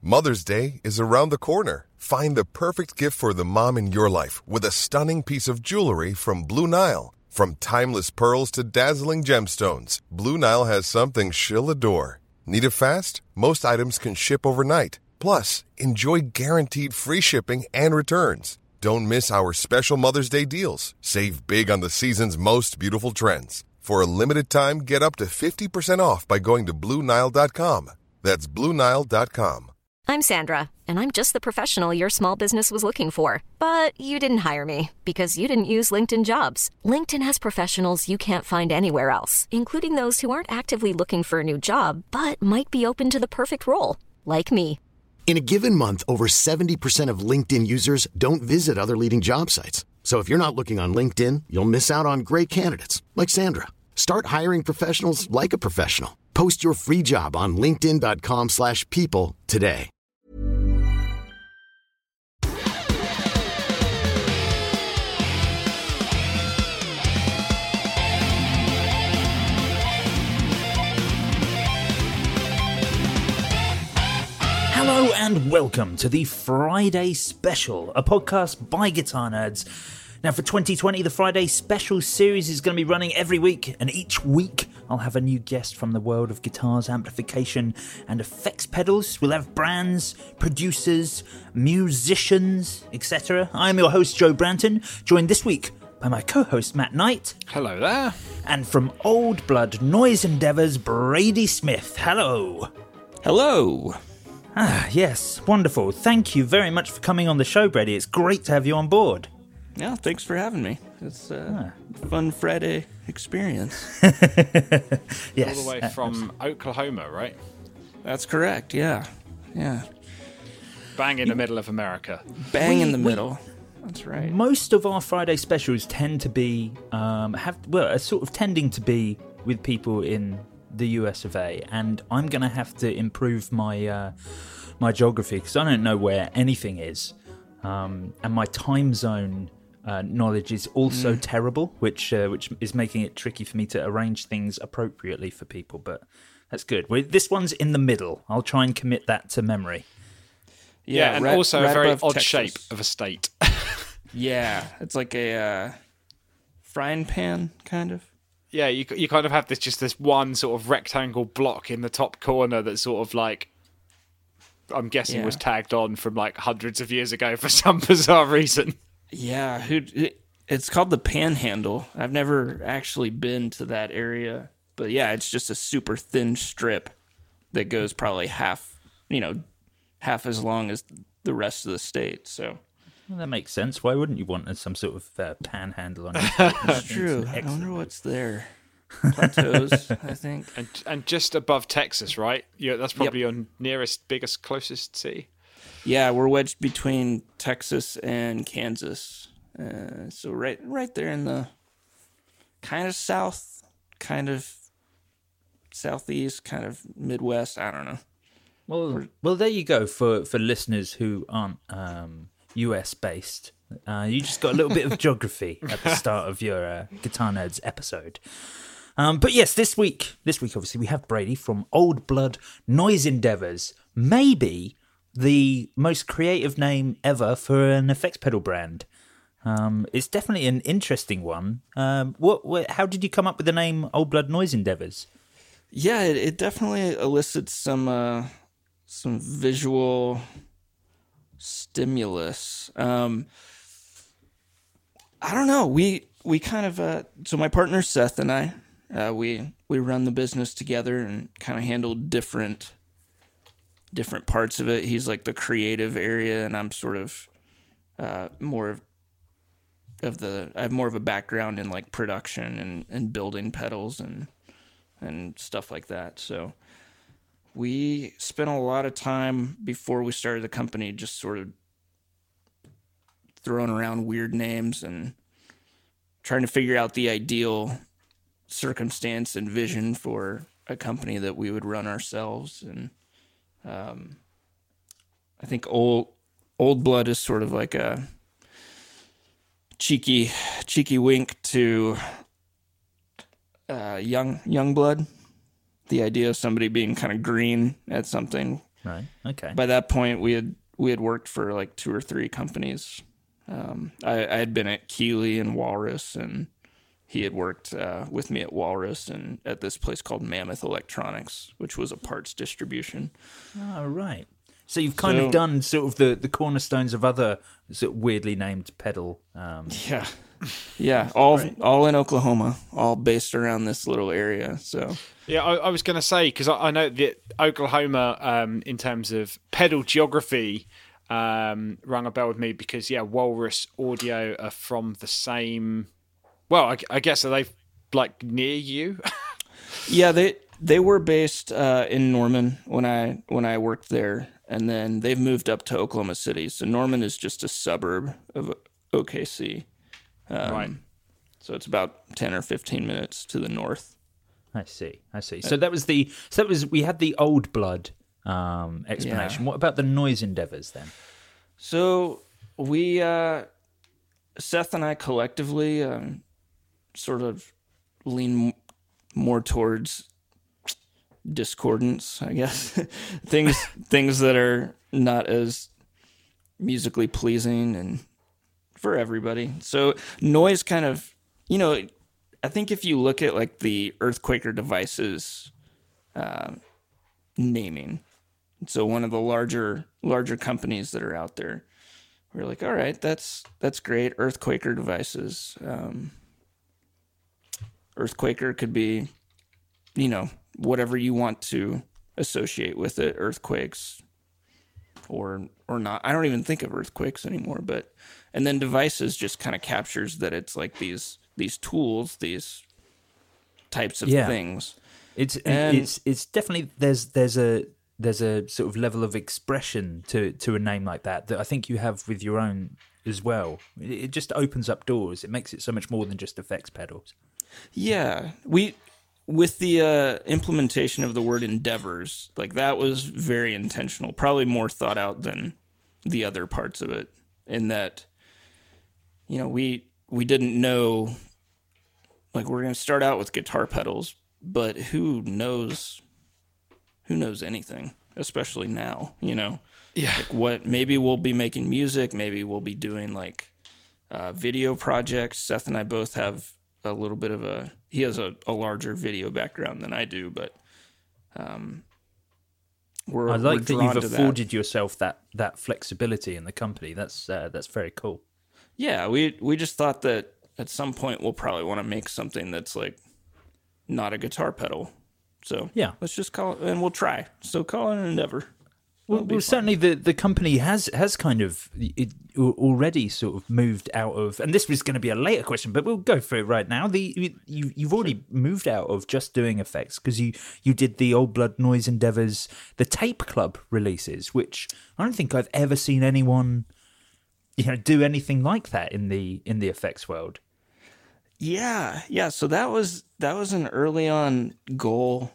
Mother's Day is around the corner. Find the perfect gift for the mom in your life with a stunning piece of jewelry from Blue Nile. From timeless pearls to dazzling gemstones, Blue Nile has something she'll adore. Need it fast? Most items can ship overnight. Plus, enjoy guaranteed free shipping and returns. Don't miss our special Mother's Day deals. Save big on the season's most beautiful trends. For a limited time, get up to 50% off by going to BlueNile.com. That's BlueNile.com. I'm Sandra, and I'm just the professional your small business was looking for. But you didn't hire me because you didn't use LinkedIn Jobs. LinkedIn has professionals you can't find anywhere else, including those who aren't actively looking for a new job, but might be open to the perfect role, like me. In a given month, over 70% of LinkedIn users don't visit other leading job sites. So if you're not looking on LinkedIn, you'll miss out on great candidates like Sandra. Start hiring professionals like a professional. Post your free job on linkedin.com/people today. Hello and welcome to the Friday Special, a podcast by Guitar Nerds. Now for 2020, the Friday Special series is going to be running every week, and each week I'll have a new guest from the world of guitars, amplification and effects pedals. We'll have brands, producers, musicians, etc. I'm your host Joe Branton, joined this week by my co-host Matt Knight. Hello there. And from Old Blood Noise Endeavours, Brady Smith. Hello. Hello. Ah, yes, wonderful. Thank you very much for coming on the show, Brady. It's great to have you on board. Yeah, thanks for having me. It's a fun Friday experience. Yes. All the way from Oklahoma, right? That's correct, yeah. Yeah. Bang in the middle of America. Bang in the middle. That's right. Most of our Friday specials tend to be, are sort of tending to be with people in the US of A, and I'm going to have to improve my my geography because I don't know where anything is, and my time zone knowledge is also terrible, which is making it tricky for me to arrange things appropriately for people, but that's good. This one's in the middle. I'll try and commit that to memory. Yeah, and right, also right a very above odd Texas. shape of a state. Yeah, it's like a frying pan, kind of. Yeah, you kind of have this one sort of rectangle block in the top corner that sort of like, I'm guessing was tagged on from like hundreds of years ago for some bizarre reason. Yeah, it's called the Panhandle. I've never actually been to that area, but yeah, it's just a super thin strip that goes probably half as long as the rest of the state. So Well, that makes sense. Why wouldn't you want some sort of panhandle on your it's true. I wonder what's there. Plateaus, I think. And just above Texas, right? Yeah, that's probably your nearest, biggest, closest city. Yeah, we're wedged between Texas and Kansas. So right there in the kind of south, kind of southeast, kind of Midwest. I don't know. Well, there you go for listeners who aren't US based. You just got a little bit of geography at the start of your Guitar Nerds episode. But yes, this week obviously we have Brady from Old Blood Noise Endeavours. Maybe the most creative name ever for an effects pedal brand. It's definitely an interesting one. How did you come up with the name Old Blood Noise Endeavours? Yeah, it definitely elicits some visual stimulus. I don't know. We kind of so my partner Seth and I we run the business together and kind of handle different parts of it. He's like the creative area, and I'm sort of more of the. I have more of a background in like production and building pedals and stuff like that. So we spent a lot of time before we started the company just sort of throwing around weird names and trying to figure out the ideal circumstance and vision for a company that we would run ourselves. And I think Old Blood is sort of like a cheeky wink to young blood. The idea of somebody being kind of green at something. Right. Okay. By that point, we had worked for like 2 or 3 companies. I had been at Keeley and Walrus, and he had worked with me at Walrus and at this place called Mammoth Electronics, which was a parts distribution. Oh, right. So you've kind of done sort of the cornerstones of other sort of weirdly named pedal. Yeah, all in Oklahoma, all based around this little area. So yeah, I was going to say, because I know that Oklahoma, in terms of pedal geography, rang a bell with me because Walrus Audio are from the same. Well, I guess are they like near you? Yeah, they were based in Norman when I worked there, and then they've moved up to Oklahoma City. So Norman is just a suburb of OKC. Right. So it's about 10 or 15 minutes to the north. I see. So we had the Old Blood explanation. Yeah. What about the Noise Endeavors then? So we Seth and I collectively sort of lean more towards discordance, I guess. things that are not as musically pleasing and for everybody. So noise kind of, I think if you look at like the Earthquaker Devices naming, so one of the larger companies that are out there, we're like, all right, that's great. Earthquaker Devices. Earthquaker could be, whatever you want to associate with it, earthquakes or not. I don't even think of earthquakes anymore, and then Devices just kind of captures that it's like these tools, these types of things. It's definitely there's a sort of level of expression to a name like that I think you have with your own as well. It just opens up doors. It makes it so much more than just effects pedals. Yeah, with the implementation of the word endeavors, like that was very intentional, probably more thought out than the other parts of it, in that, we didn't know, like, we're going to start out with guitar pedals, but who knows anything, especially now, Yeah. Like maybe we'll be making music, maybe we'll be doing like video projects. Seth and I both have a little bit of he has a larger video background than I do, but I like that you've afforded yourself that flexibility in the company. That's very cool. Yeah, we just thought that at some point we'll probably want to make something that's like not a guitar pedal. So yeah, let's just call it, and we'll try. So call it an endeavor. Well, certainly the company has kind of already sort of moved out of, and this was going to be a later question, but we'll go for it right now. You've already moved out of just doing effects, because you did the Old Blood Noise Endeavors, the Tape Club releases, which I don't think I've ever seen anyone do anything like that in the effects world. Yeah. So that was an early on goal.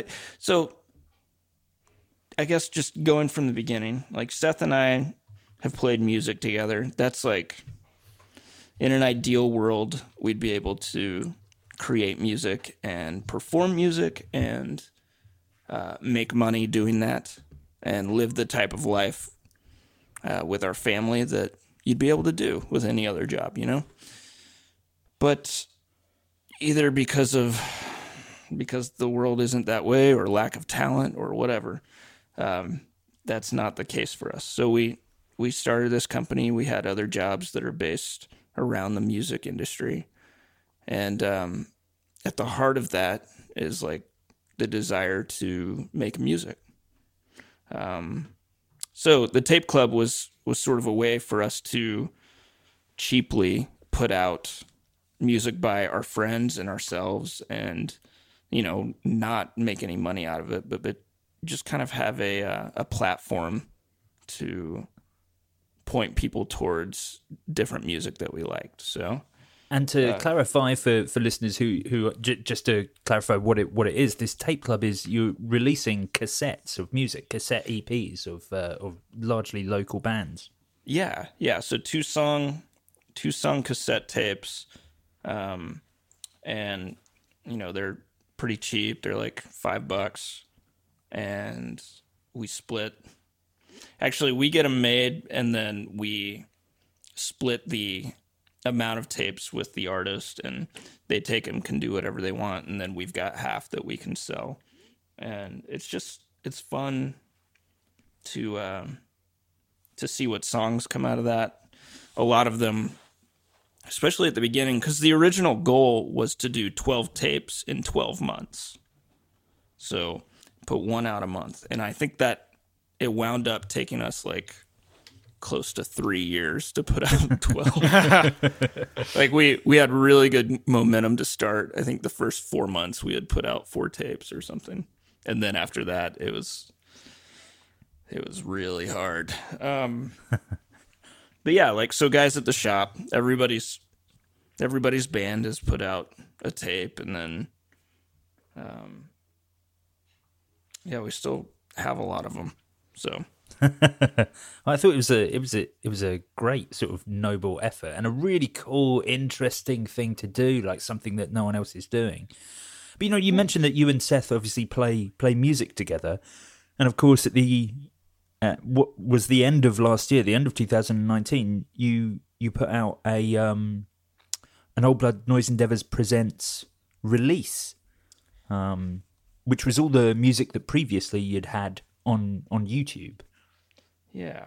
I guess just going from the beginning, like Seth and I have played music together. That's like, in an ideal world, we'd be able to create music and perform music and make money doing that and live the type of life with our family that you'd be able to do with any other job, But either because the world isn't that way, or lack of talent, or whatever, that's not the case for us. So we started this company. We had other jobs that are based around the music industry. And at the heart of that is like the desire to make music. So the Tape Club was sort of a way for us to cheaply put out music by our friends and ourselves, and, not make any money out of it, but just kind of have a platform to point people towards different music that we liked. So, and to clarify for listeners who just to clarify what it is, this Tape Club is you releasing cassettes of music, cassette EPs of largely local bands. Yeah. So two song cassette tapes, and they're pretty cheap. They're like $5. And we split. Actually, we get them made, and then we split the amount of tapes with the artist, and they take them, can do whatever they want, and then we've got half that we can sell. And it's fun to see what songs come out of that. A lot of them, especially at the beginning, because the original goal was to do 12 tapes in 12 months. So put one out a month. And I think that it wound up taking us like close to 3 years to put out 12. Like we had really good momentum to start. I think the first 4 months we had put out 4 tapes or something. And then after that, it was really hard. But yeah, like, so guys at the shop, everybody's band has put out a tape, and then, yeah, we still have a lot of them. So I thought it was a great sort of noble effort and a really cool, interesting thing to do, like something that no one else is doing. But you mentioned that you and Seth obviously play music together, and of course at what was the end of last year, the end of 2019, you put out an Old Blood Noise Endeavours Presents release, which was all the music that previously you'd had on YouTube. Yeah.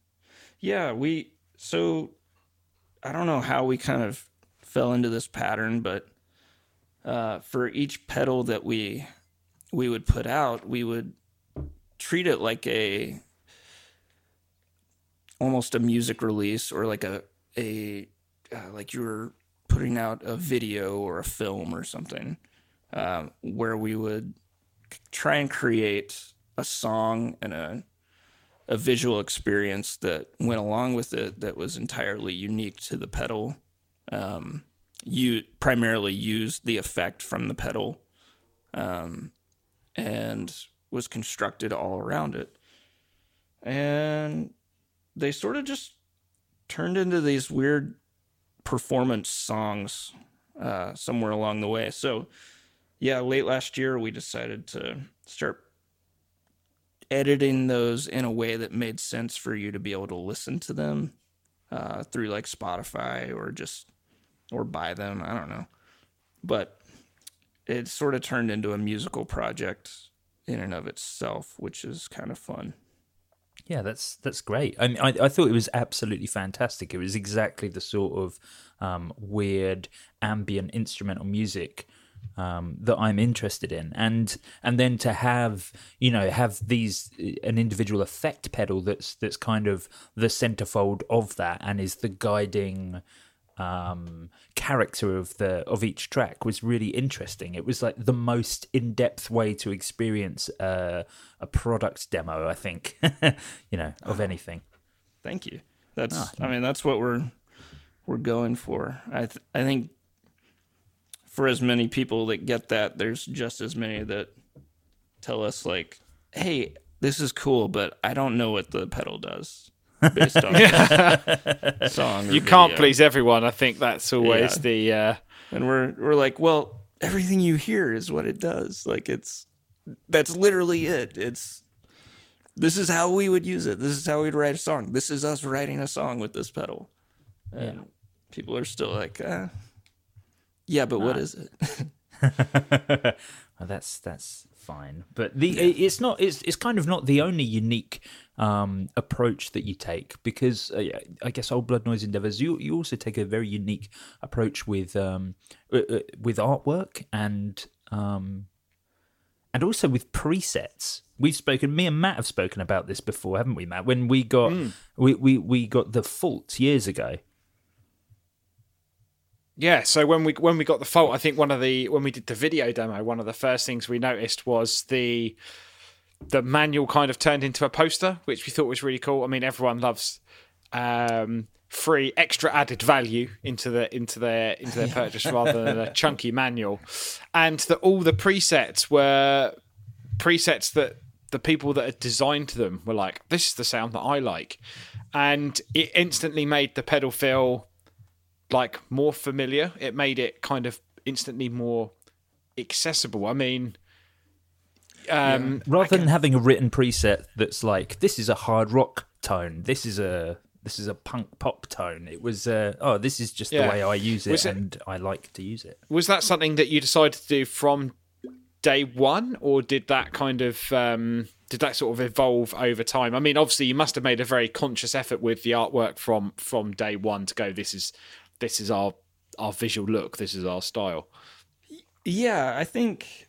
So I don't know how we kind of fell into this pattern, but for each pedal that we would put out, we would treat it like almost a music release, or like like you were putting out a video or a film or something, where we would try and create a song and a visual experience that went along with it that was entirely unique to the pedal. You primarily used the effect from the pedal, and was constructed all around it. And they sort of just turned into these weird performance songs somewhere along the way. So, yeah, late last year we decided to start editing those in a way that made sense for you to be able to listen to them through like Spotify or buy them. I don't know. But it sort of turned into a musical project in and of itself, which is kind of fun. Yeah, that's great. I thought it was absolutely fantastic. It was exactly the sort of weird ambient instrumental music that I'm interested in, and then to have these an individual effect pedal that's kind of the centerfold of that and is the guiding character of each track was really interesting. It was like the most in-depth way to experience a product demo, I think, of anything. Thank you. That's what we're going for. I think for as many people that get that, there's just as many that tell us like, hey, this is cool, but I don't know what the pedal does. Based on song, you can't please everyone. I think that's always the. And we're like, well, everything you hear is what it does. Like that's literally it. This is how we would use it. This is how we'd write a song. This is us writing a song with this pedal. And people are still like, yeah, but what is it? Well, that's fine, but it's not. It's kind of not the only unique approach that you take, because I guess Old Blood Noise Endeavours, you also take a very unique approach with artwork and also with presets. Me and Matt have spoken about this before, haven't we, Matt? When we got we got the Fault years ago. Yeah, so when we got the Fault, I think when we did the video demo, one of the first things we noticed was the manual kind of turned into a poster, which we thought was really cool. I mean, everyone loves free extra added value into their purchase rather than a chunky manual, and that all the presets were presets that the people that had designed them were like, this is the sound that I like, and it instantly made the pedal feel like more familiar. It made it kind of instantly more accessible. I mean, Rather than having a written preset that's like, this is a hard rock tone, this is a punk pop tone. It was, this is just the way I use it, and I like to use it. Was that something that you decided to do from day one, or did that kind of did that sort of evolve over time? I mean, obviously, you must have made a very conscious effort with the artwork from day one to go, this is our visual look, this is our style. Yeah, I think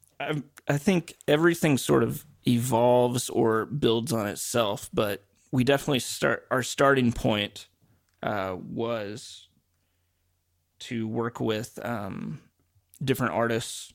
everything sort of evolves or builds on itself, but we definitely our starting point was to work with different artists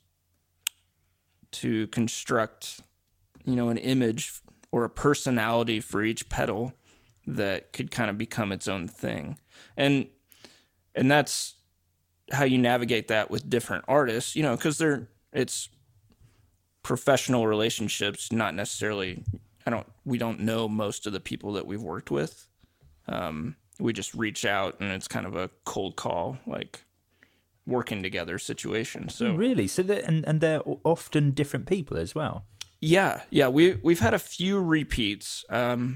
to construct, an image or a personality for each pedal that could kind of become its own thing. And that's how you navigate that with different artists, because it's professional relationships, not necessarily, we don't know most of the people that we've worked with. We just reach out and it's kind of a cold call, like working together situation. So really, so and they're often different people as well. Yeah. We've had a few repeats,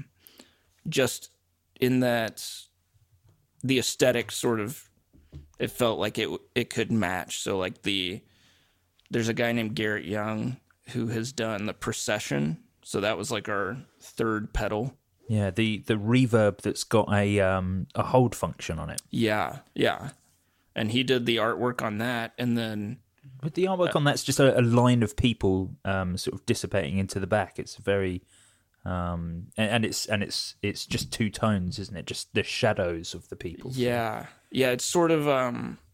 just in that the aesthetic sort of, it felt like it could match. So like there's a guy named Garrett Young who has done the Procession. So that was like our third pedal. Yeah, the reverb that's got a hold function on it. Yeah. And he did the artwork on that, and then with the artwork on that's just a line of people sort of dissipating into the back. It's very and it's just two tones, isn't it? Just the shadows of the people. Yeah. It's sort of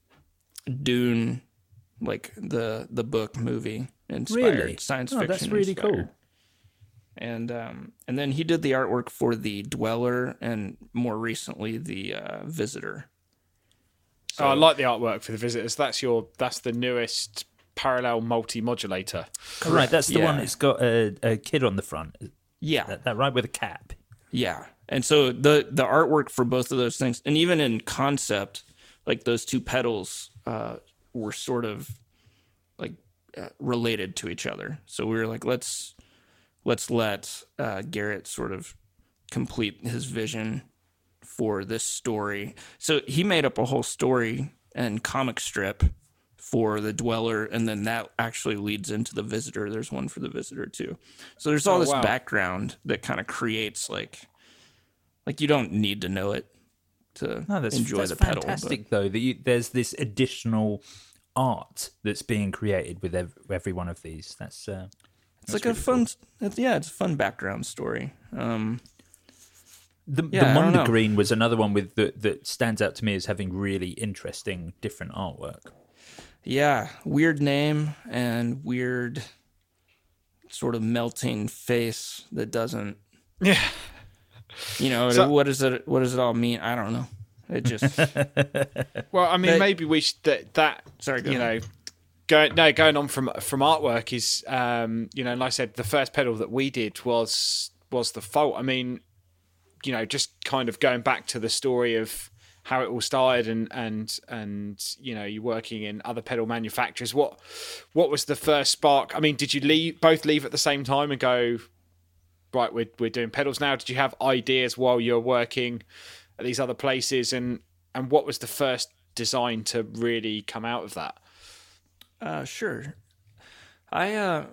Dune, like the book movie inspired, really? Science fiction. That's really inspired. cool. And then he did the artwork for the Dweller, and more recently the Visitor. So, I like the artwork for the Visitors. That's the newest parallel multi-modulator. Oh, right, that's the one that's got a kid on the front. Yeah, that right, with a cap. Yeah, and so the artwork for both of those things, and even in concept, like those two pedals were sort of like related to each other. So we were like, let's let Garrett sort of complete his vision for this story. So he made up a whole story and comic strip for the Dweller, and then that actually leads into the Visitor. There's one for the Visitor too. So there's all this background that kind of creates like you don't need to know it to enjoy the pedal. That's fantastic, though, that there's this additional art that's being created with every one of these. It's like really a fun, cool. It's a fun background story. The Mondegreen was another one with that stands out to me as having really interesting, different artwork. Yeah, weird name and weird sort of melting face that doesn't. Yeah. So, what does it all mean? I don't know. It just. Well, I mean, maybe we should that. Sorry, go ahead. Going on from artwork is, like I said, the first pedal that we did was the Fault. I mean, just kind of going back to the story of how it all started and you working in other pedal manufacturers. What was the first spark? I mean, did you both leave at the same time and go, right, we're doing pedals now? Did you have ideas while you're working at these other places? And what was the first design to really come out of that? Sure. I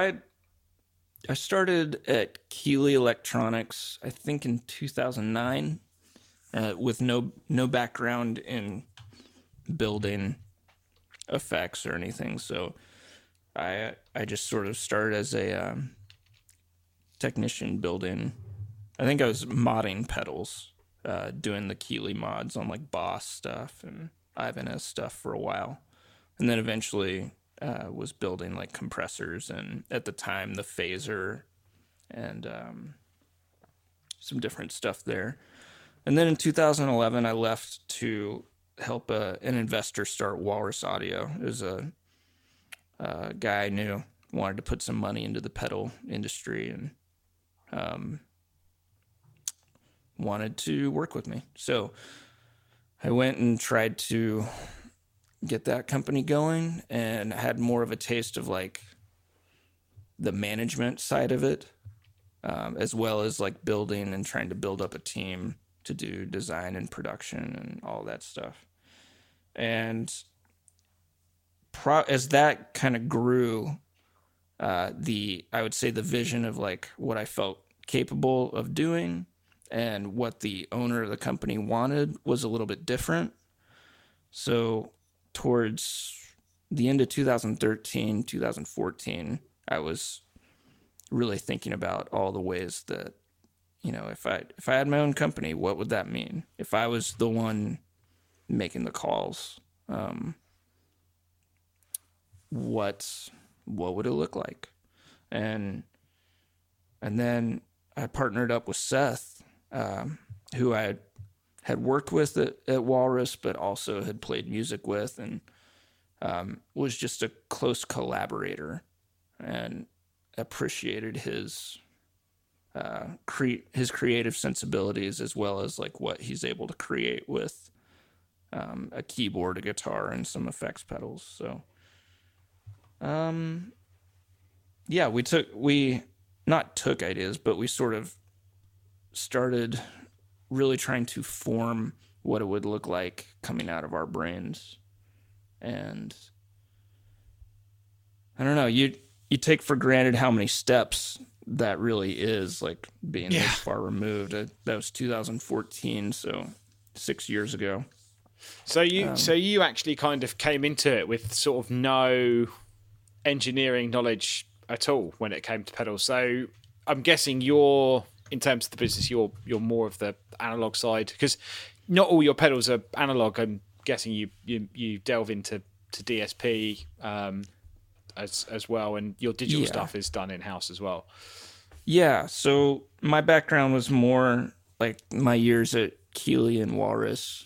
started at Keeley Electronics, I think in 2009, with no background in building effects or anything. So I just sort of started as a technician building. I think I was modding pedals, doing the Keeley mods on like Boss stuff and Ibanez stuff for a while. And then eventually was building like compressors and at the time the phaser and some different stuff there. And then in 2011, I left to help an investor start Walrus Audio. It was a guy I knew wanted to put some money into the pedal industry and wanted to work with me. So I went and tried to get that company going and had more of a taste of like the management side of it, as well as like building and trying to build up a team to do design and production and all that stuff. And as that kind of grew, I would say the vision of like what I felt capable of doing and what the owner of the company wanted was a little bit different. So towards the end of 2013, 2014, I was really thinking about all the ways that, you know, if I had my own company, what would that mean? If I was the one making the calls, what would it look like? And then I partnered up with Seth, who I had worked with at Walrus, but also had played music with, and was just a close collaborator, and appreciated his creative sensibilities, as well as like what he's able to create with a keyboard, a guitar, and some effects pedals. So, yeah, we not took ideas, but we sort of started really trying to form what it would look like coming out of our brains. And I don't know, you take for granted how many steps that really is, like being this far removed. That was 2014, so 6 years ago. So you actually kind of came into it with sort of no engineering knowledge at all when it came to pedals. So I'm guessing in terms of the business, you're more of the analog side, because not all your pedals are analog. I'm guessing you delve into DSP as well, and your digital stuff is done in house as well. Yeah. So my background was more like my years at Keeley and Walrus.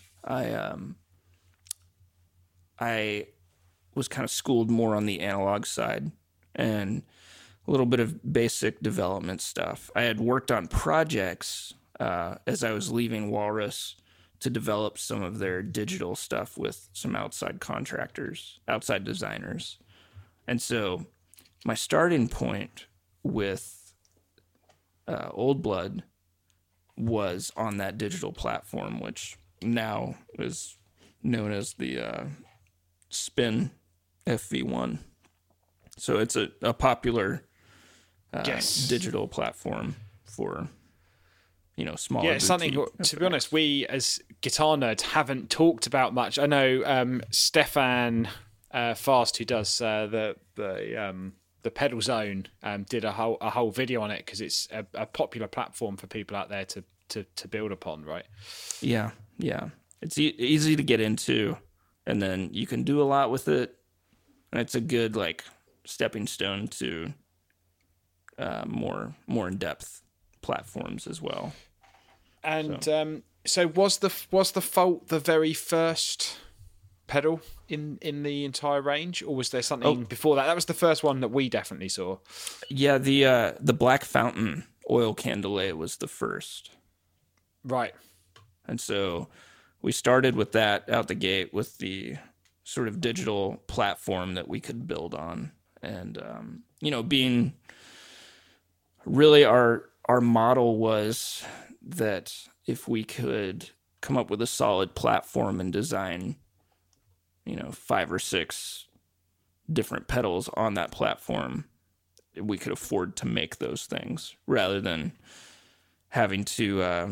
I was kind of schooled more on the analog side and a little bit of basic development stuff. I had worked on projects as I was leaving Walrus to develop some of their digital stuff with some outside contractors, outside designers. And so my starting point with Old Blood was on that digital platform, which now is known as the Spin FV1. So it's a popular digital platform for, you know, smaller. Yeah, it's something, to be honest, we as guitar nerds haven't talked about much. I know Stefan Fast, who does the Pedal Zone, did a whole video on it, because it's a popular platform for people out there to build upon, right? Yeah. It's easy to get into, and then you can do a lot with it, and it's a good like stepping stone to more in-depth platforms as well. And so was the Fault the very first pedal in the entire range, or was there something before that? That was the first one that we definitely saw. Yeah, the Black Fountain oil candelet was the first. Right. And so we started with that out the gate with the sort of digital platform that we could build on. And, you know, being really our model was that if we could come up with a solid platform and design, you know, 5 or 6 different pedals on that platform, we could afford to make those things rather than having to,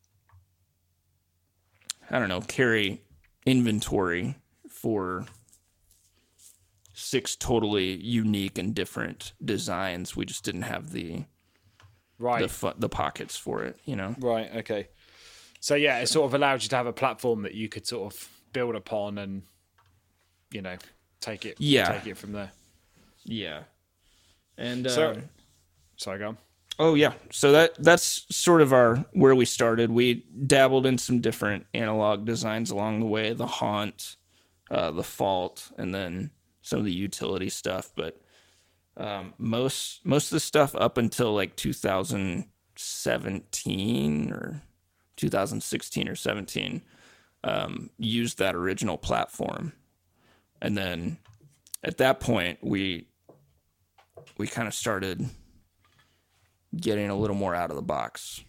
carry inventory for 6 totally unique and different designs. We just didn't have the pockets for it, you know? Right. Okay. So yeah, it sort of allowed you to have a platform that you could sort of build upon and, you know, take it from there. Yeah. And sorry, go on. Oh yeah. So that's sort of where we started. We dabbled in some different analog designs along the way, the Haunt, the Fault, and then some of the utility stuff. But most of the stuff up until like 2017 or 2016 or 17 used that original platform. And then at that point, we we kind of started getting a little more out of the box.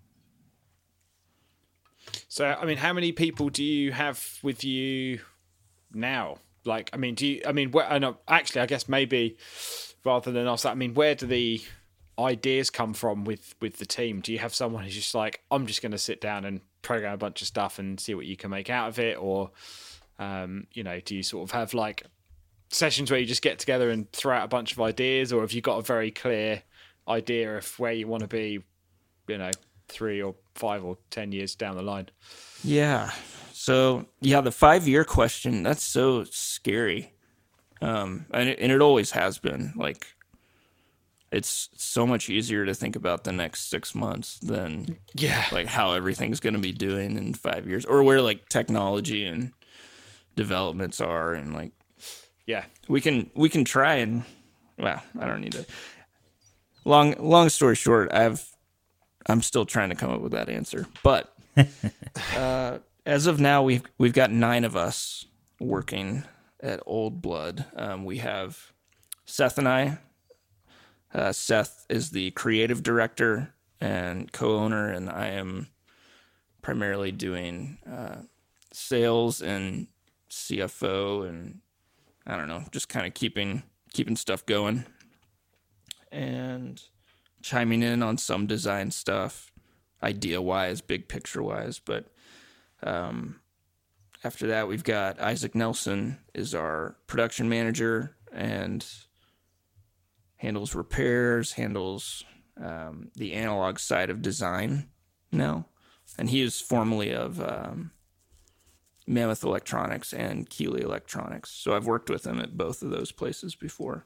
So, I mean, how many people do you have with you now? Like, I mean, I know, actually, I guess maybe rather than ask that, I mean, where do the ideas come from with the team? Do you have someone who's just like, I'm just going to sit down and program a bunch of stuff and see what you can make out of it? Or, you know, do you sort of have like sessions where you just get together and throw out a bunch of ideas? Or have you got a very clear idea of where you want to be, you know, 3 or 5 or 10 years down the line? Yeah. So, yeah, the 5-year question, that's so scary. And it always has been. Like, it's so much easier to think about the next 6 months than like how everything's going to be doing in 5 years, or where like technology and developments are. And like, we can try and, well, I don't need to. Long story short, I'm still trying to come up with that answer, but as of now, we've got 9 of us working at Old Blood. We have Seth and I. Seth is the creative director and co-owner, and I am primarily doing sales and CFO, and I don't know, just kind of keeping stuff going and chiming in on some design stuff, idea-wise, big picture-wise. But after that, we've got Isaac Nelson is our production manager and handles repairs, handles the analog side of design now. And he is formerly of Mammoth Electronics and Keeley Electronics. So I've worked with him at both of those places before.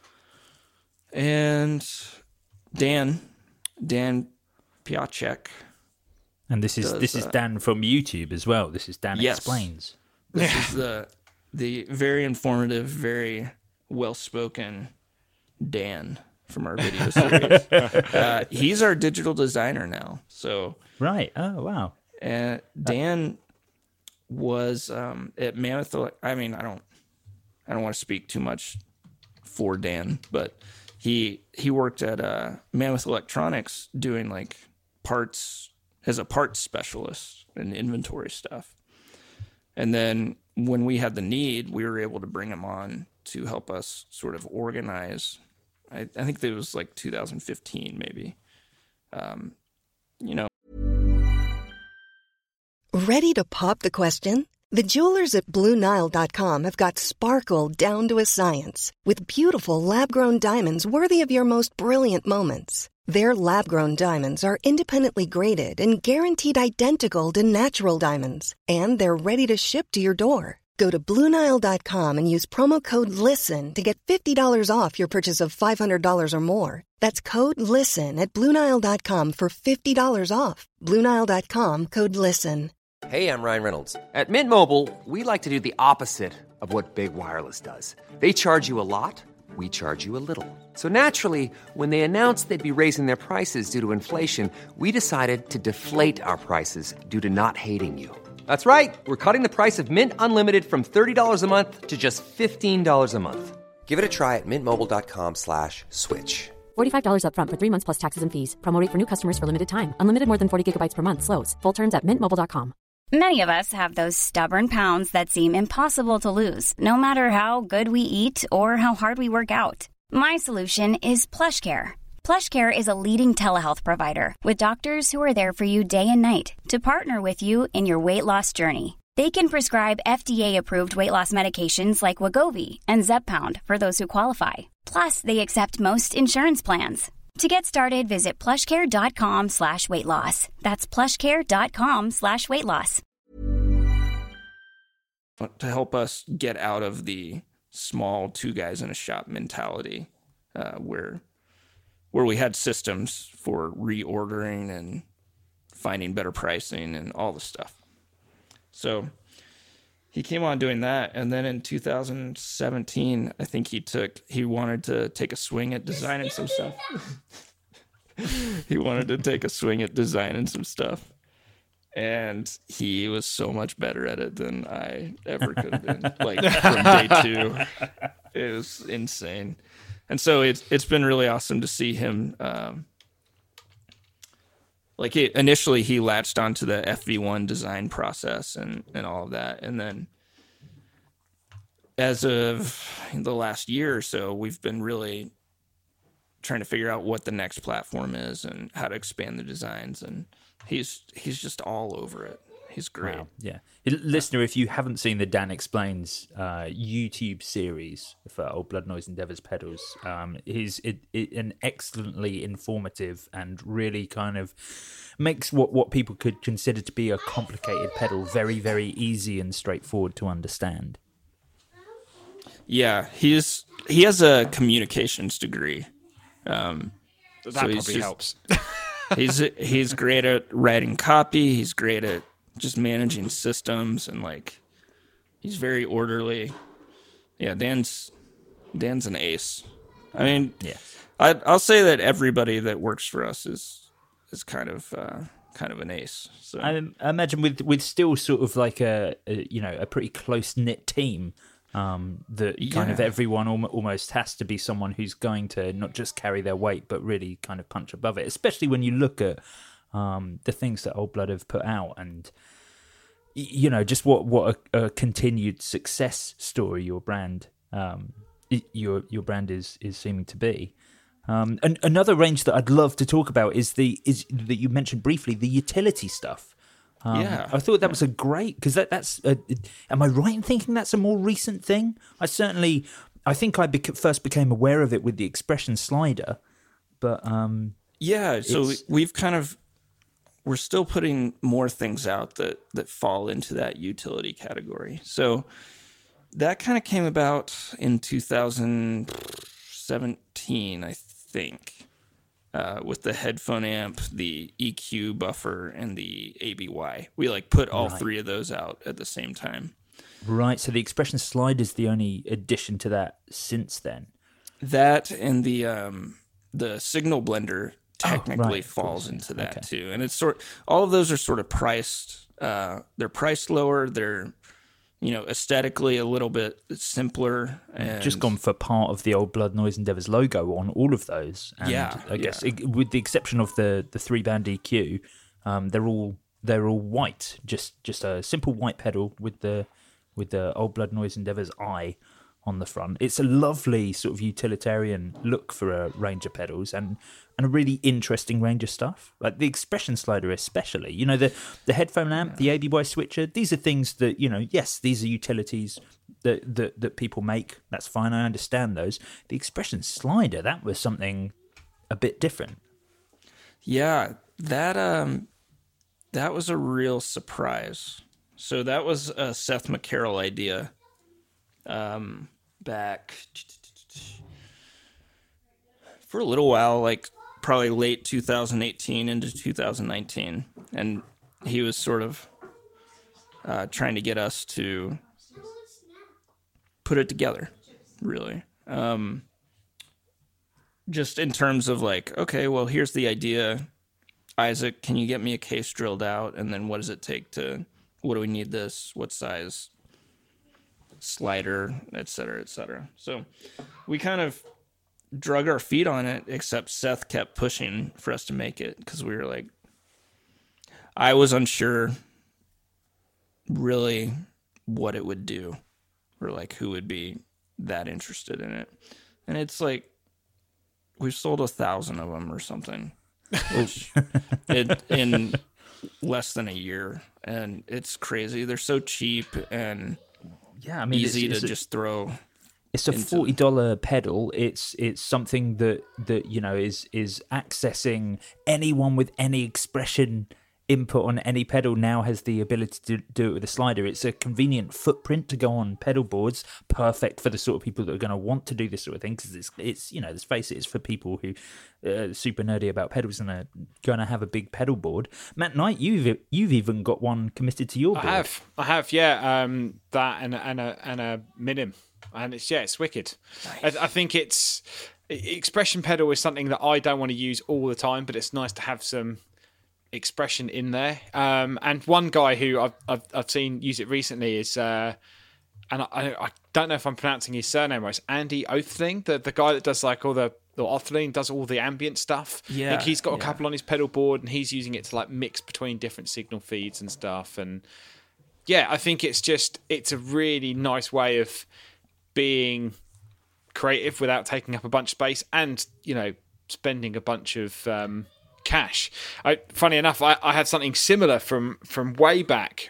And Dan Piacek. And this is Dan from YouTube as well. This is Dan Explains. This is the very informative, very well-spoken Dan from our video series. He's our digital designer now. So right. Oh wow. And Dan was at Mammoth. I mean, I don't want to speak too much for Dan, but he worked at Mammoth Electronics doing like parts as a parts specialist and inventory stuff. And then when we had the need, we were able to bring him on to help us sort of organize. I think that it was like 2015, maybe. You know. Ready to pop the question? The jewelers at BlueNile.com have got sparkle down to a science with beautiful lab-grown diamonds worthy of your most brilliant moments. Their lab-grown diamonds are independently graded and guaranteed identical to natural diamonds, and they're ready to ship to your door. Go to BlueNile.com and use promo code LISTEN to get $50 off your purchase of $500 or more. That's code LISTEN at BlueNile.com for $50 off. BlueNile.com, code LISTEN. Hey, I'm Ryan Reynolds. At Mint Mobile, we like to do the opposite of what Big Wireless does. They charge you a lot, we charge you a little. So naturally, when they announced they'd be raising their prices due to inflation, we decided to deflate our prices due to not hating you. That's right. We're cutting the price of Mint Unlimited from $30 a month to just $15 a month. Give it a try at mintmobile.com/switch. $45 up front for 3 months plus taxes and fees. Promo rate for new customers for limited time. Unlimited more than 40 gigabytes per month. Slows full terms at mintmobile.com. Many of us have those stubborn pounds that seem impossible to lose, no matter how good we eat or how hard we work out. My solution is PlushCare. PlushCare is a leading telehealth provider with doctors who are there for you day and night to partner with you in your weight loss journey. They can prescribe FDA-approved weight loss medications like Wegovy and Zepbound for those who qualify. Plus, they accept most insurance plans. To get started, visit plushcare.com/weightloss. That's plushcare.com/weightloss. To help us get out of the small 2 guys in a shop mentality, where we had systems for reordering and finding better pricing and all the stuff. So he came on doing that, and then in 2017, I think he wanted to take a swing at designing some stuff. He wanted to take a swing at designing some stuff, and he was so much better at it than I ever could have been. Like from day 2, it was insane. And so it's been really awesome to see him. Initially he latched onto the FV1 design process and all of that. And then as of the last year or so, we've been really trying to figure out what the next platform is and how to expand the designs. And he's just all over it. He's great. Wow. Yeah. Listener, if you haven't seen the Dan Explains YouTube series for Old Blood Noise and Devers pedals, he's an excellently informative and really kind of makes what people could consider to be a complicated pedal very, very easy and straightforward to understand. Yeah, he has a communications degree. That probably helps. he's great at writing copy. He's great at just managing systems, and he's very orderly. Yeah, Dan's an ace. I mean, yeah, I'll say that everybody that works for us is kind of an ace. So I imagine with still sort of like a pretty close knit team. That kind of everyone almost has to be someone who's going to not just carry their weight, but really kind of punch above it. Especially when you look at the things that Old Blood have put out, and just what a continued success story your brand your brand is seeming to be. And another range that I'd love to talk about is that you mentioned briefly, the utility stuff. I thought that was a great, because that's am I right in thinking that's a more recent thing? I think I first became aware of it with the Expression slider, but so we're still putting more things out that fall into that utility category. So that kind of came about in 2017, I think. With the headphone amp, the EQ buffer, and the ABY. We put all three of those out at the same time. Right, so the Expression slide is the only addition to that since then. That and the Signal Blender technically falls into that too. And it's all of those are sort of priced. They're priced lower. They're aesthetically a little bit simpler. And just gone for part of the Old Blood Noise and Devers logo on all of those. And I guess with the exception of the 3-band EQ, they're all white. Just a simple white pedal with the Old Blood Noise and Devers eye on the front. It's a lovely sort of utilitarian look for a range of pedals, and a really interesting range of stuff. Like the Expression slider especially. The headphone amp, the ABY switcher, these are things that, yes, these are utilities that people make. That's fine, I understand those. The Expression slider, that was something a bit different. Yeah, that was a real surprise. So that was a Seth McCarroll idea. Back for a little while, probably late 2018 into 2019, and he was sort of trying to get us to put it together, really. Just in terms of okay, well, here's the idea. Isaac, can you get me a case drilled out? And then what does it take what do we need this? What size? Slider, et cetera, et cetera. So we kind of drug our feet on it, except Seth kept pushing for us to make it, because we were I was unsure really what it would do, or who would be that interested in it. And it's we've sold 1,000 of them or something in less than a year, and it's crazy. They're so cheap and easy to just throw. It's a $40 pedal. It's something that is accessing anyone with any Expression input on any pedal now has the ability to do it with a slider. It's a convenient footprint to go on pedal boards, perfect for the sort of people that are going to want to do this sort of thing, because it's let's face it, it's for people who are super nerdy about pedals and are going to have a big pedal board. Matt Knight, you've even got one committed to your board. I have, yeah. That and a Minim, and it's wicked. Nice. I think Expression pedal is something that I don't want to use all the time, but it's nice to have some Expression in there. And one guy who I've seen use it recently is and I don't know if I'm pronouncing his surname right. It's Andy Othling, the guy that does like all the Othling does all the ambient stuff. Yeah, I think he's got a couple on his pedal board, and he's using it to like mix between different signal feeds and stuff. And yeah, I think it's a really nice way of being creative without taking up a bunch of space, and spending a bunch of cash. Funny enough, I had something similar from way back.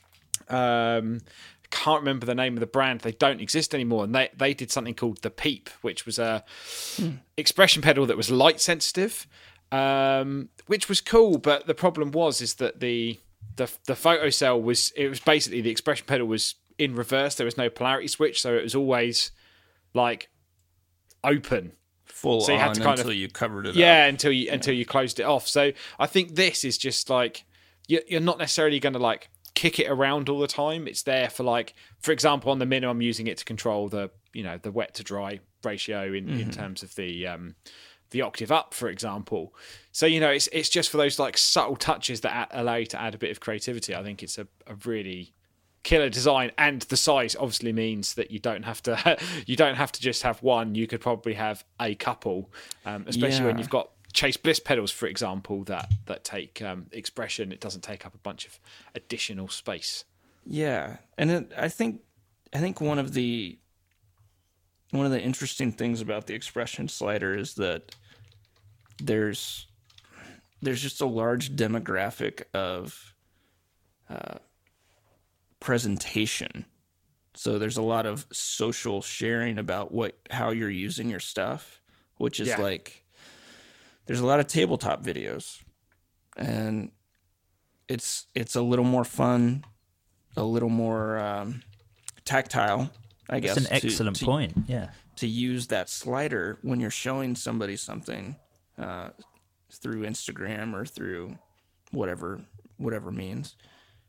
Can't remember the name of the brand. They don't exist anymore, and they did something called the Peep, which was a expression pedal that was light sensitive, which was cool. But the problem is that the photocell was basically the expression pedal was in reverse. There was no polarity switch, so it was always like open. Full so you had to until you covered it up. Until you closed it off. So I think this is just like you're not necessarily going to like kick it around all the time. It's there for like, for example, on the Minnow, I'm using it to control the the wet to dry ratio in terms of the octave up, for example. So it's just for those like subtle touches that allow you to add a bit of creativity. I think it's a really killer design, and the size obviously means that you don't have to just have one. You could probably have a couple, especially when you've got Chase Bliss pedals, for example, that take expression. It doesn't take up a bunch of additional space. Yeah, and I think one of the interesting things about the expression slider is that there's just a large demographic of presentation. So there's a lot of social sharing about how you're using your stuff, which is like, there's a lot of tabletop videos, and it's a little more fun, a little more tactile, I guess. That's an excellent point. Yeah, to use that slider when you're showing somebody something through Instagram or through whatever means.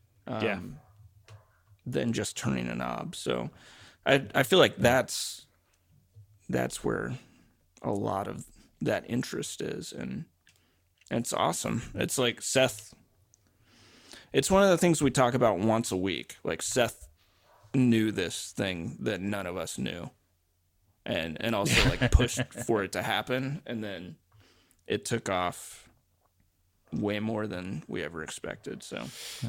Than just turning a knob. So I feel like that's where a lot of that interest is, and it's awesome. It's like Seth, it's one of the things we talk about once a week. Like Seth knew this thing that none of us knew, and also like pushed for it to happen, and then it took off way more than we ever expected. So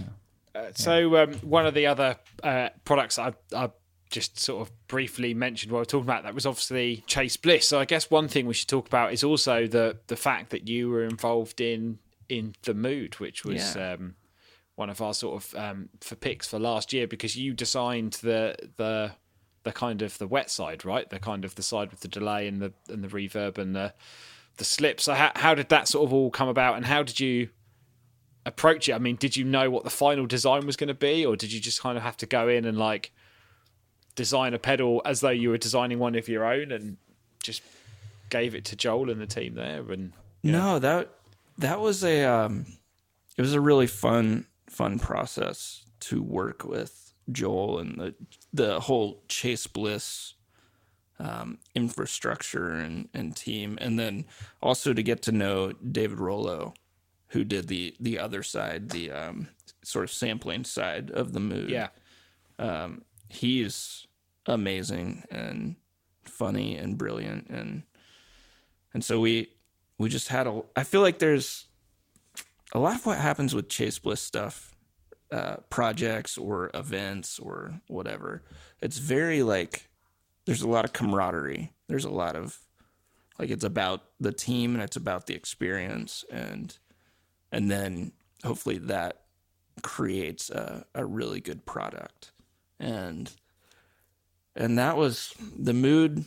one of the other products I just sort of briefly mentioned while we were talking about that was obviously Chase Bliss. So I guess one thing we should talk about is also the fact that you were involved in the Mood, which was one of our sort of for picks for last year, because you designed the kind of the wet side, right? The kind of the side with the delay and the reverb and the slip. So how did that sort of all come about, and how did you approach it? I mean, did you know what the final design was going to be, or did you just kind of have to go in and like design a pedal as though you were designing one of your own and just gave it to Joel and the team there? And no, that was it was a really fun process to work with Joel and the whole Chase Bliss infrastructure and team, and then also to get to know David Rollo, who did the other side, the sort of sampling side of the Mood. Yeah. He's amazing and funny and brilliant, and so we just had I feel like there's a lot of what happens with Chase Bliss stuff, projects or events or whatever. It's very like, there's a lot of camaraderie. There's a lot of like, it's about the team and it's about the experience, and then hopefully that creates a really good product. And that was the Mood.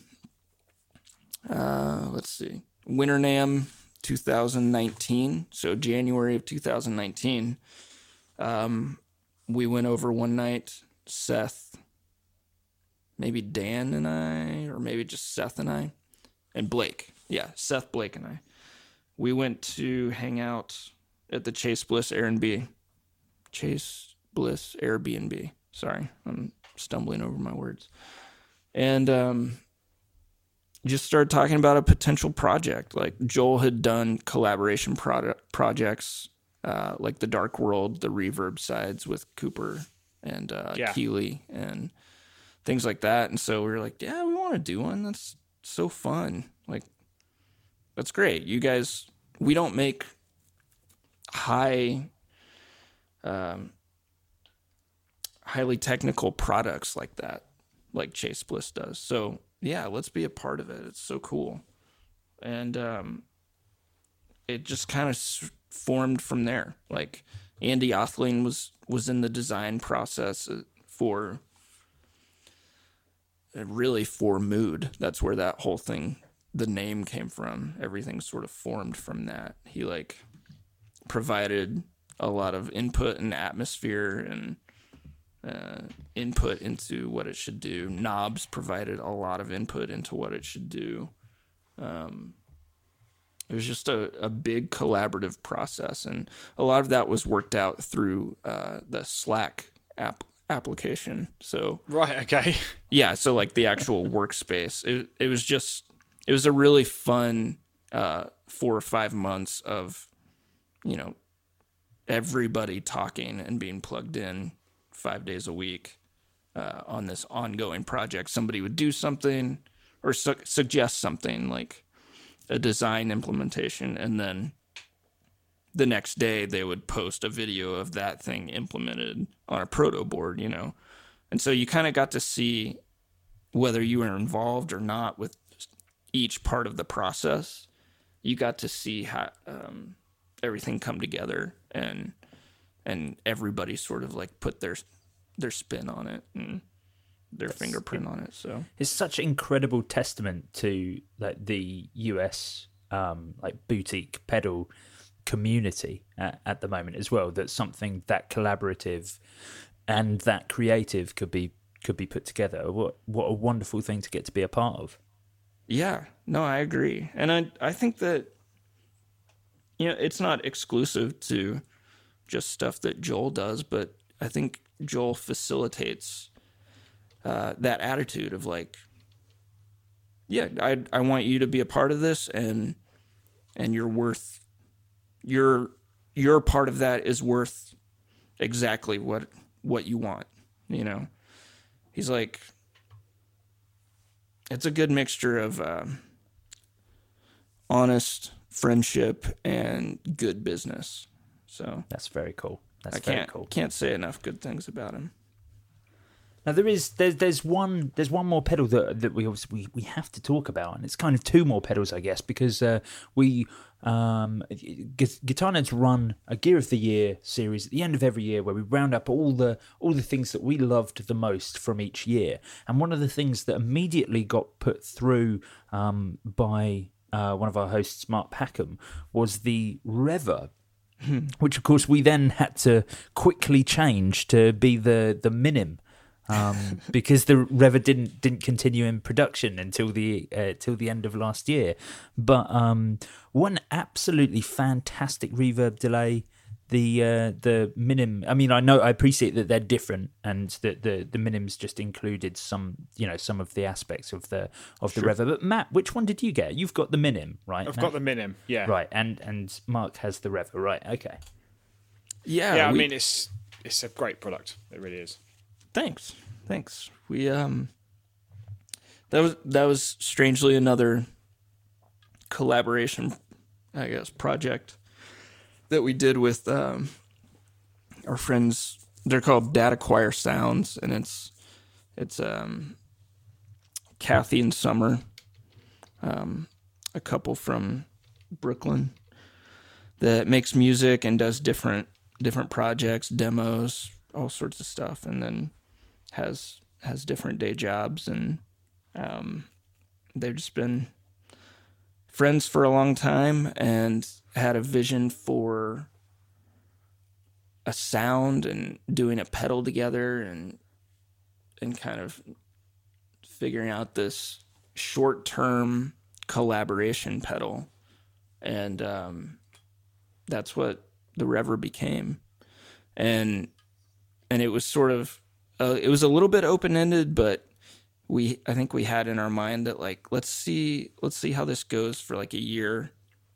Let's see, Winter NAMM 2019. So January of 2019, we went over one night, Seth, maybe Dan and I, or maybe just Seth and I, and Blake. Yeah, Seth, Blake, and I. We went to hang out at the Chase Bliss Airbnb. Chase Bliss Airbnb. Sorry, I'm stumbling over my words. And just started talking about a potential project. Like, Joel had done collaboration projects, like the Dark World, the reverb sides with Cooper and Keeley, and things like that. And so we were like, yeah, we want to do one. That's so fun. Like, that's great. You guys, we don't make highly technical products like that, like Chase Bliss does. So yeah, let's be a part of it. It's so cool. And it just kind of formed from there. Like, Andy Othling was in the design process for Mood. That's where that whole thing, the name came from. Everything sort of formed from that. He like provided a lot of input and atmosphere and input into what it should do. Knobs provided a lot of input into what it should do. It was just a big collaborative process, and a lot of that was worked out through the Slack application. So right, okay, yeah. So like the actual workspace, it was a really fun 4 or 5 months of, you know, everybody talking and being plugged in 5 days a week on this ongoing project. Somebody would do something or suggest something like a design implementation, and then the next day they would post a video of that thing implemented on a proto board, you know. And so you kind of got to see, whether you were involved or not with each part of the process, you got to see how everything come together, and everybody sort of like put their spin on it and their fingerprint on it. So it's such incredible testament to like the US like boutique pedal community at the moment as well, that something that collaborative and that creative could be put together. What a wonderful thing to get to be a part of. Yeah, no, I agree. And I think that, you know, it's not exclusive to just stuff that Joel does, but I think Joel facilitates that attitude of like, yeah, I want you to be a part of this, and you're worth, your part of that is worth exactly what you want, you know. He's like, it's a good mixture of honest friendship and good business. So that's very cool. Can't say enough good things about him. Now there's one more pedal that we have to talk about, and it's kind of two more pedals, I guess, because we Guitar Nerds run a Gear of the Year series at the end of every year where we round up all the things that we loved the most from each year. And one of the things that immediately got put through by one of our hosts, Mark Packham, was the Reverb, which of course we then had to quickly change to be the Minim. Because the Reverb didn't continue in production until the end of last year. But one absolutely fantastic reverb delay. The Minim. I mean, I appreciate that they're different, and that the Minims just included some of the aspects of the Sure. Reverb. But Matt, which one did you get? You've got the Minim, right? I've got the Minim, yeah. Right, and Mark has the Reverb, right? Okay. Yeah. I mean, it's a great product. It really is. Thanks. We that was strangely another collaboration, I guess, project that we did with our friends. They're called Data Choir Sounds, and it's Kathy and Summer, a couple from Brooklyn that makes music and does different projects, demos, all sorts of stuff, and then has different day jobs, and they've just been friends for a long time and had a vision for a sound and doing a pedal together and kind of figuring out this short-term collaboration pedal, and that's what the Reverb became. And it was sort of it was a little bit open-ended, but I think we had in our mind that, like, let's see how this goes for like a year.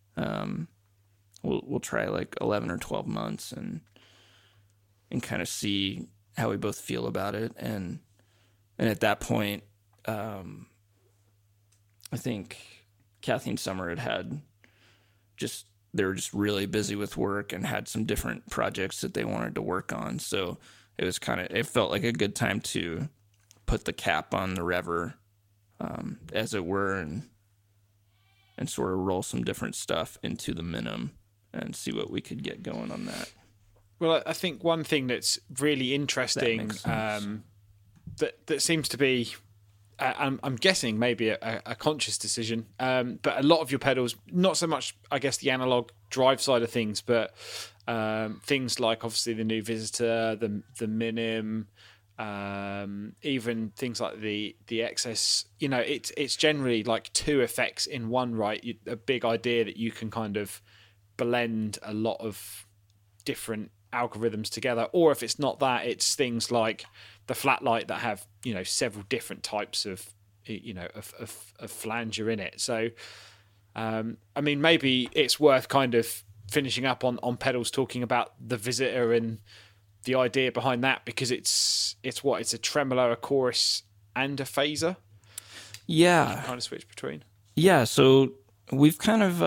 We'll try like 11 or 12 months and kind of see how we both feel about it. And And at that point, I think Kathleen Summer they were just really busy with work and had some different projects that they wanted to work on. So it felt like a good time to put the cap on the Rever, as it were, and sort of roll some different stuff into the Minim and see what we could get going on that. Well, I think one thing that's really interesting that seems to be, I'm guessing maybe a conscious decision, but a lot of your pedals, not so much, I guess, the analog drive side of things, but things like obviously the new Visitor, the Minim, even things like the XS, it's generally like two effects in one, right? A big idea that you can kind of blend a lot of different algorithms together, or if it's not that, it's things like the Flatlight that have several different types of of flanger in it. So I mean, maybe it's worth kind of finishing up on pedals, talking about the Visitor and the idea behind that, because it's a tremolo, a chorus, and a phaser. Yeah, you kind of switch between. Yeah, so we've kind of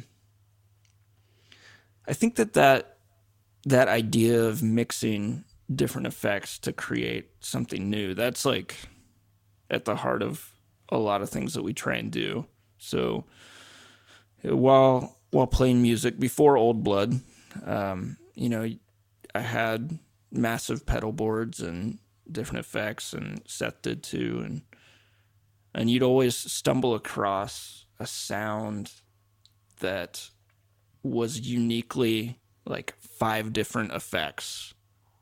I think that idea of mixing different effects to create something new, that's like at the heart of a lot of things that we try and do. So while playing music before Old Blood, I had massive pedal boards and different effects, and Seth did too, and you'd always stumble across a sound that was uniquely like 5 different effects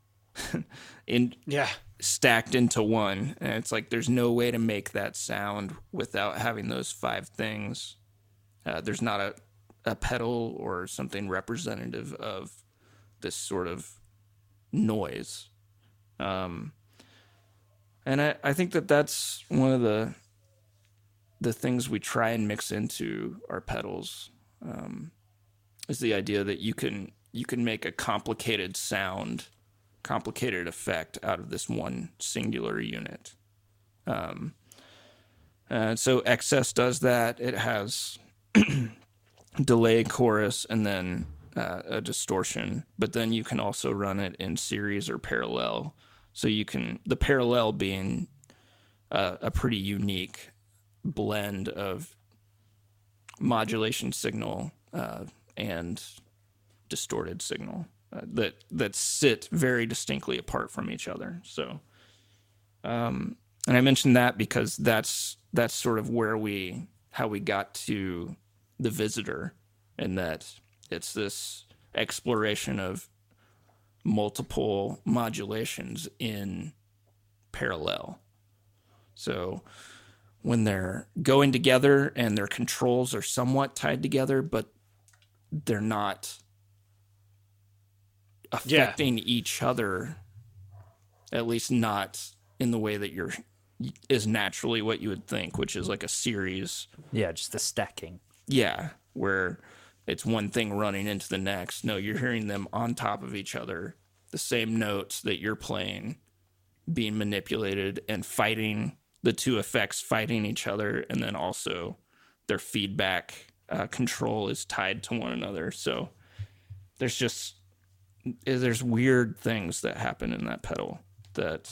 stacked into one, and it's like there's no way to make that sound without having those 5 things. There's not a pedal or something representative of this sort of noise, and I think that's one of the things we try and mix into our pedals, is the idea that you can make a complicated sound, complicated effect out of this one singular unit. And so XS does that. It has delay, chorus, and then a distortion, but then you can also run it in series or parallel. So the parallel being a pretty unique blend of modulation signal and distorted signal that sit very distinctly apart from each other. So, and I mentioned that because that's sort of how we got to the Visitor, and that it's this exploration of multiple modulations in parallel. So when they're going together and their controls are somewhat tied together, but they're not affecting each other, at least not in the way that is naturally what you would think, which is like a series. Yeah, just the stacking. Yeah, where it's one thing running into the next. No, you're hearing them on top of each other, the same notes that you're playing being manipulated and fighting, the two effects fighting each other, and then also their feedback control is tied to one another. So there's weird things that happen in that pedal that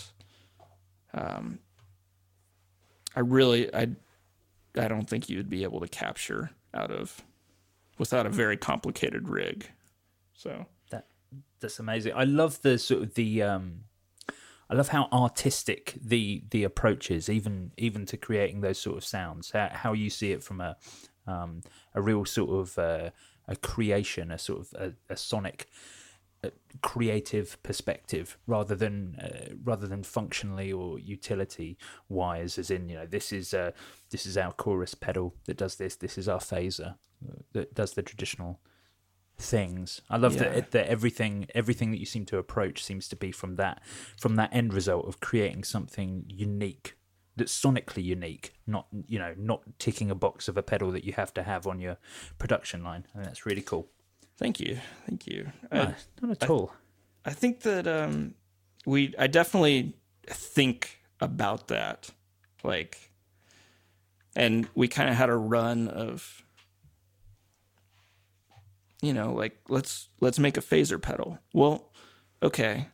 I don't think you'd be able to capture without a very complicated rig. So that's amazing. I love the sort of I love how artistic the approach is, even to creating those sort of sounds. How you see it from a real sort of a creation, a sort of a sonic, creative perspective, rather than functionally or utility wise. As in, this is our chorus pedal that does this. This is our phaser that does the traditional things. I love that everything that you seem to approach seems to be from that end result of creating something unique, that's sonically unique, not ticking a box of a pedal that you have to have on your production line. I think that's really cool. Thank you. No, not at all. I think that I definitely think about that. Like, and we kind of had a run of, you know, like, let's make a phaser pedal. Well, okay,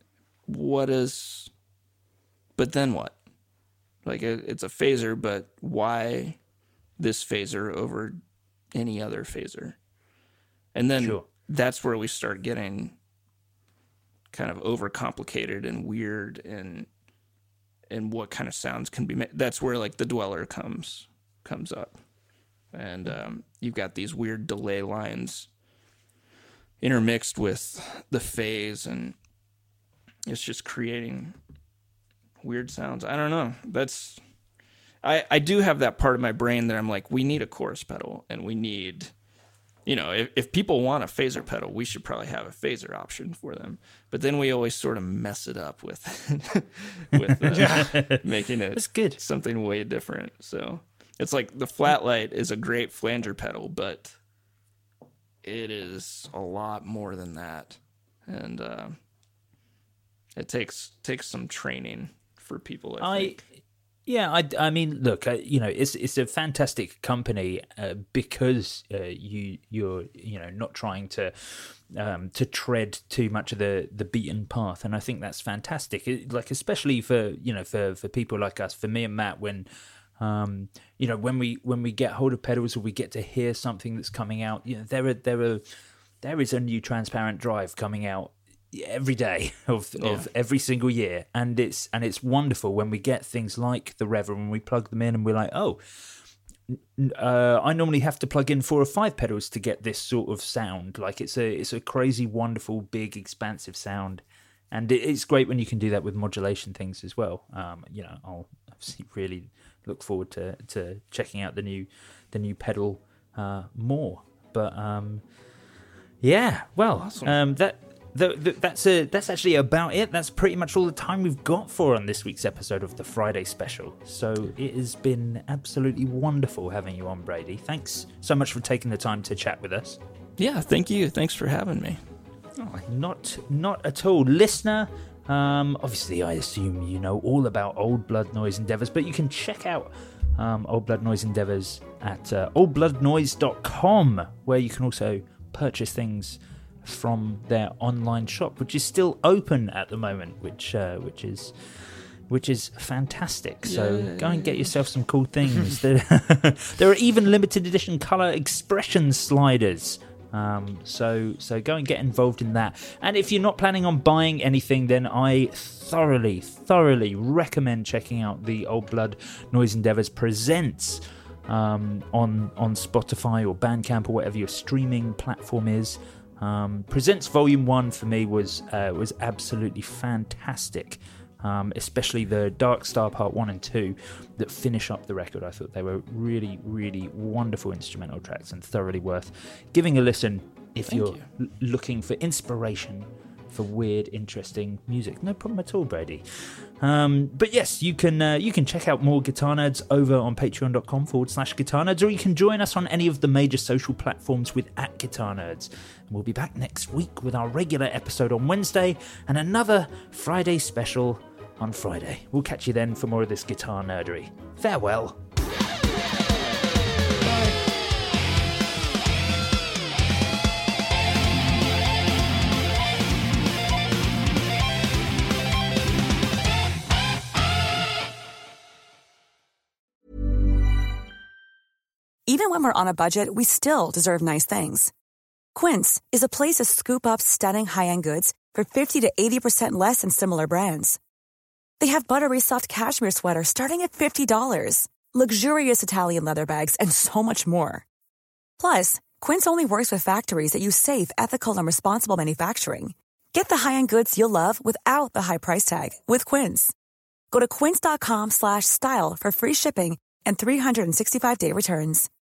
but then what? Like, it's a phaser, but why this phaser over any other phaser? And then that's where we start getting kind of overcomplicated and weird, and what kind of sounds can be made. That's where, like, the Dweller comes up. And you've got these weird delay lines intermixed with the phase, and it's just creating weird sounds. I don't know. I do have that part of my brain that I'm like, we need a chorus pedal, and we need, you know, if people want a phaser pedal, we should probably have a phaser option for them. But then we always sort of mess it up with making it good. Something way different. So it's like the Flatlight is a great flanger pedal, but it is a lot more than that. And it takes some training for people, I think. Yeah, I mean, look, you know, it's a fantastic company because you're not trying to tread too much of the beaten path, and I think that's fantastic. Like, especially for people like us, for me and Matt, when when we get hold of pedals, or we get to hear something that's coming out, you know, there is a new Transparent Drive coming out every day of every single year, and it's wonderful when we get things like the Reverend, when we plug them in and we're like, I normally have to plug in 4 or 5 pedals to get this sort of sound. Like, it's a crazy, wonderful, big, expansive sound, and it's great when you can do that with modulation things as well. I'll obviously really look forward to checking out the new pedal more. But awesome. That's actually about it. That's pretty much all the time we've got on this week's episode of the Friday Special. So it has been absolutely wonderful having you on, Brady. Thanks so much for taking the time to chat with us. Yeah, thank you. Thanks for having me. Oh, not at all. Listener, obviously I assume you know all about Old Blood Noise Endeavors, but you can check out Old Blood Noise Endeavors at oldbloodnoise.com, where you can also purchase things from their online shop, which is still open at the moment, which is fantastic. So go and get yourself some cool things. There are even limited edition color expression sliders. So go and get involved in that. And if you're not planning on buying anything, then I thoroughly recommend checking out the Old Blood Noise Endeavors Presents on Spotify or Bandcamp or whatever your streaming platform is. Presents Volume 1 for me was absolutely fantastic, especially the Dark Star Part 1 and 2 that finish up the record. I thought they were really, really wonderful instrumental tracks and thoroughly worth giving a listen if you're looking for inspiration for weird, interesting music. No problem at all, Brady. But yes, you can check out more Guitar Nerds over on patreon.com/Guitar Nerds, or you can join us on any of the major social platforms with @Guitar Nerds. And we'll be back next week with our regular episode on Wednesday and another Friday special on Friday. We'll catch you then for more of this guitar nerdery. Farewell. Even when we're on a budget, we still deserve nice things. Quince is a place to scoop up stunning high-end goods for 50 to 80% less than similar brands. They have buttery soft cashmere sweaters starting at $50, luxurious Italian leather bags, and so much more. Plus, Quince only works with factories that use safe, ethical, and responsible manufacturing. Get the high-end goods you'll love without the high price tag with Quince. Go to quince.com/style for free shipping and 365-day returns.